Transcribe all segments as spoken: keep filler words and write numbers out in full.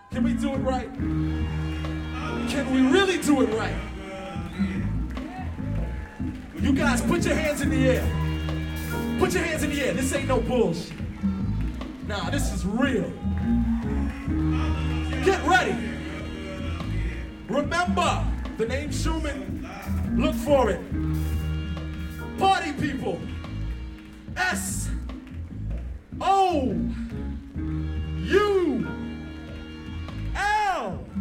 Can we do it right? Can we really do it right? You guys, put your hands in the air. Put your hands in the air. This ain't no bullshit. Nah, this is real. Get ready. Remember the name Schumann. Look for it. Party people. S O U L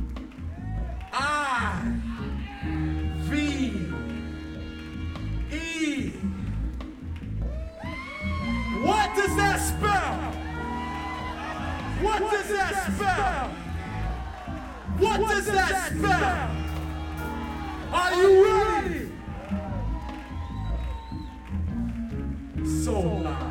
I V E. What does that spell? What does that spell? What does that spell? Are you ready? So loud.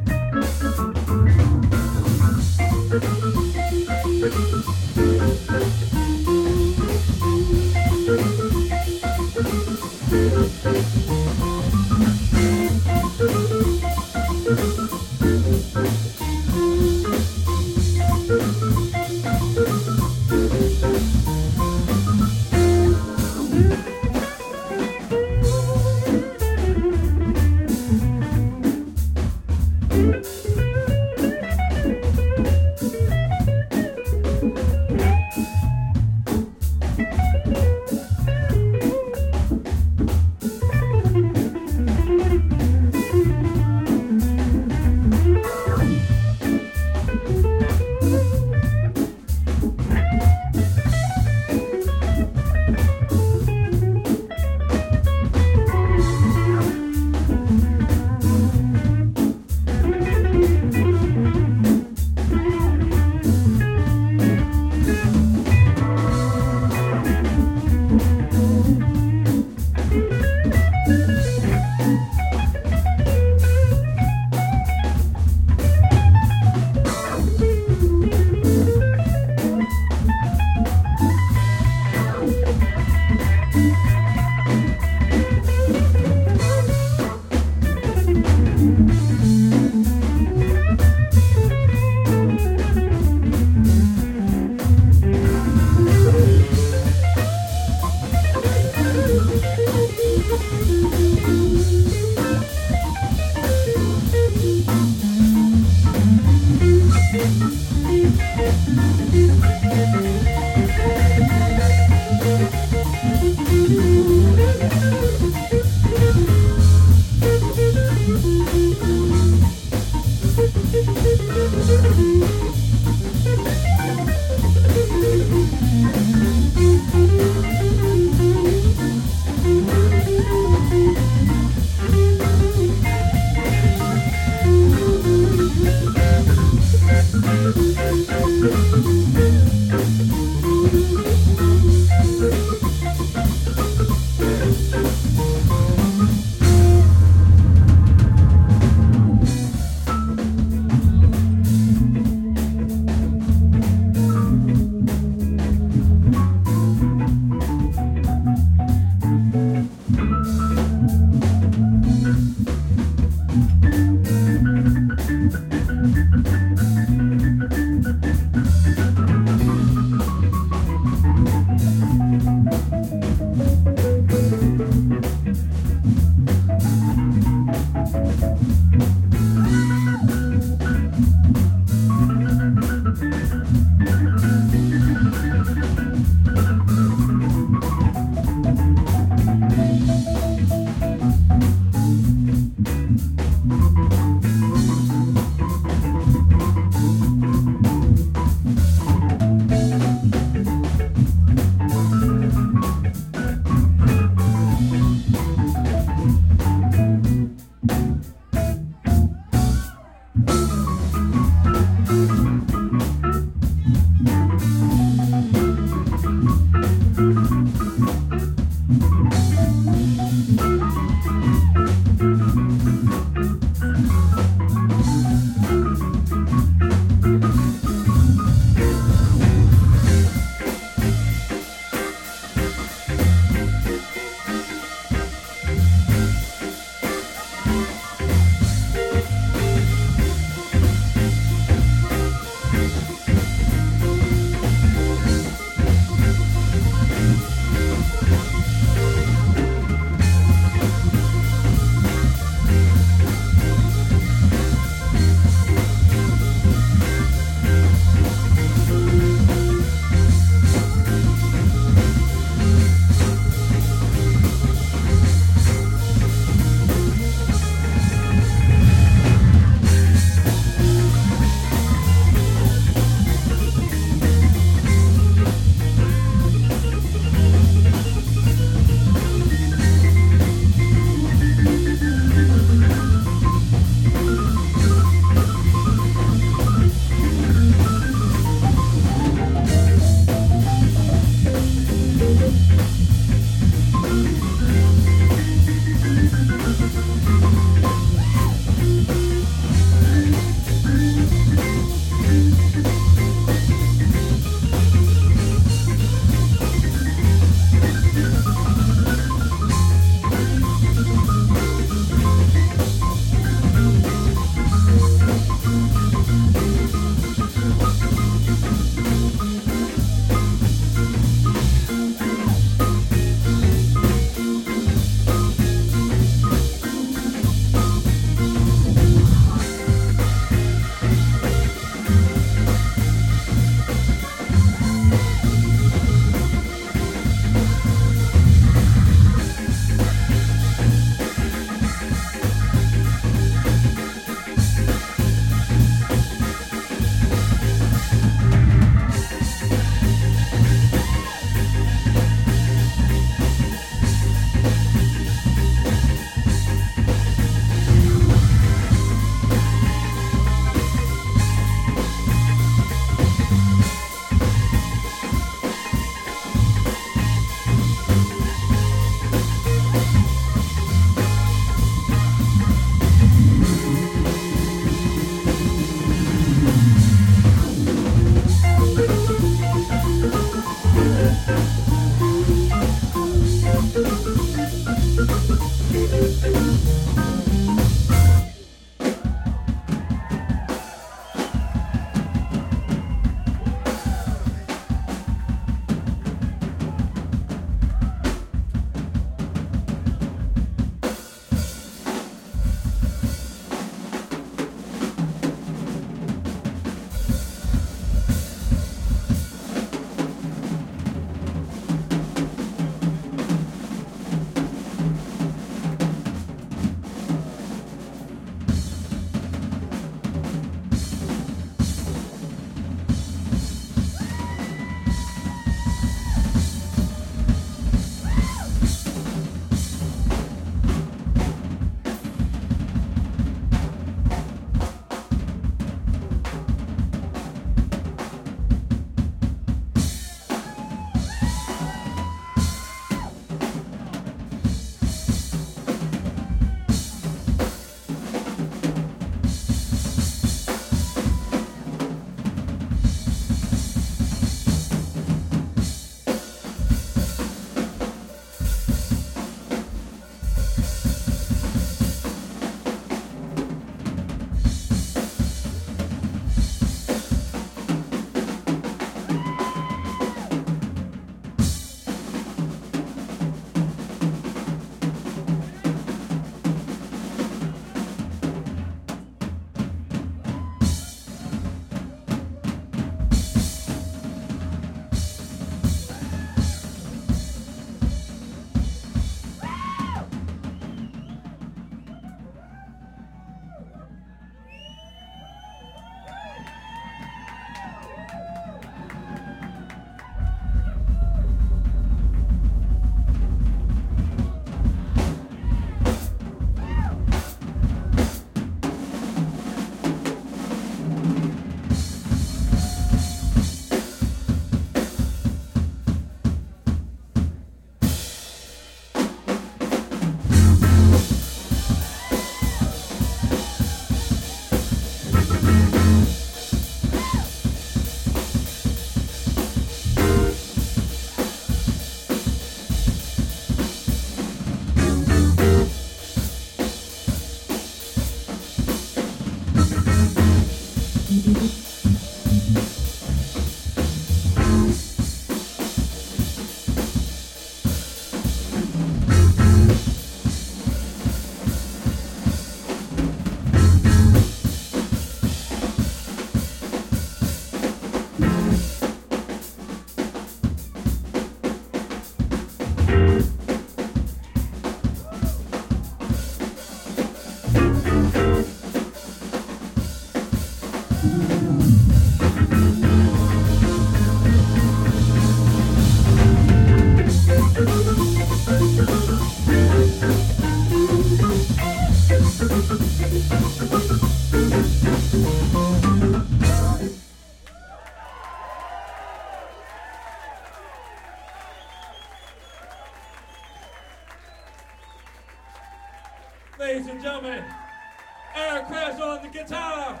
Ladies and gentlemen, Eric Kress on the guitar.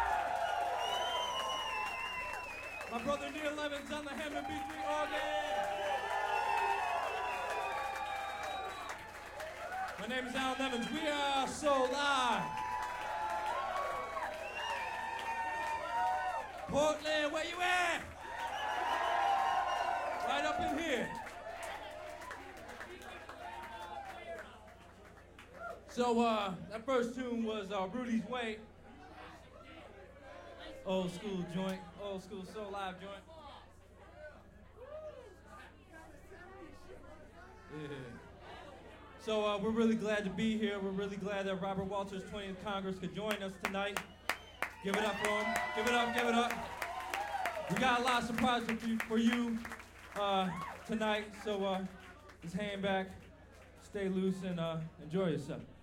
My brother Neil Evans on the Hammond B three organ. My name is Alan Evans. We are so live. Portland, where you at? Right up in here. So uh, that first tune was uh, Rudy's Way. Old school joint, old school soul live joint. Yeah. So uh, we're really glad to be here. We're really glad that Robert Walters twentieth Congress could join us tonight. Give it up for him. Give it up, give it up. We got a lot of surprises for you, for you uh, tonight. So uh, just hang back, stay loose, and uh, enjoy yourself.